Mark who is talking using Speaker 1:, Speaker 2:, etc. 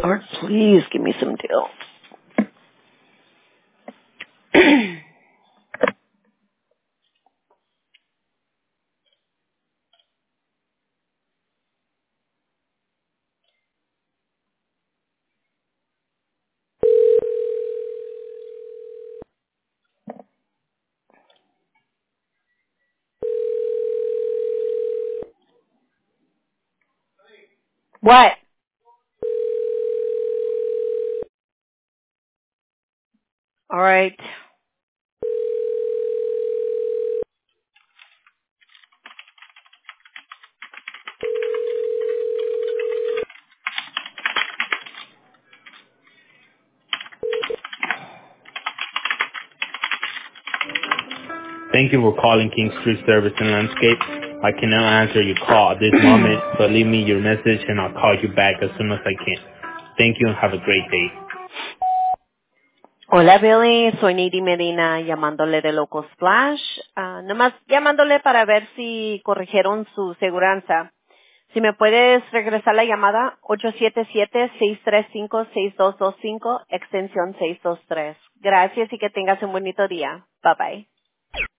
Speaker 1: Lord, please give me some deal. What? All right.
Speaker 2: Thank you for calling King Street Service and Landscape. I cannot answer your call at this moment, but leave me your message and I'll call you back as soon as I can. Thank you and have a great day.
Speaker 1: Hola Billy, soy Needy Medina llamándole de Loco Splash. Nomás llamándole para ver si corrigieron su seguranza. Si me puedes regresar la llamada, 877-635-6225, extensión 623. Gracias y que tengas un bonito día. Bye bye.